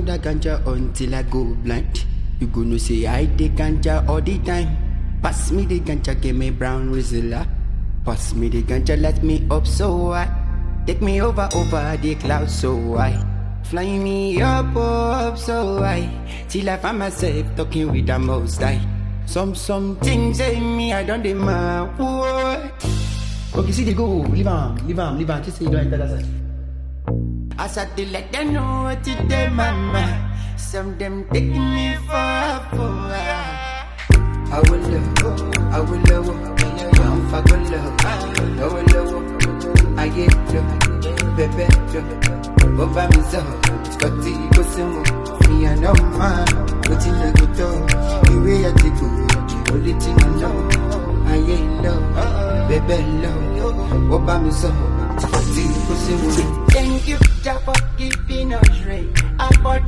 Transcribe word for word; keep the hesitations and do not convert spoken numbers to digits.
the ganja until I go blind. You gonna say I take ganja all the time. Pass me the ganja, give me brown Rizla. Pass me the ganja, let me up so high. Take me over, over the clouds so high. Fly me up, up so high. Till I find myself talking with the most high. Some, some things say me, I don't demand. What? Okay, see they go. Leave on, leave on, leave on. Just say you don't enter that side. I said to let them know what it did, mama. Some them taking me for a fool. I will love, I will love, I'm fucking love. I will love, I get love, baby love. Over me so, Scotty go some me and no man. What in the good dog, the way I take you, only thing I know. I ain't love, baby love. Over me so, Scotty go some. Thank you, Jah, for giving us rain. I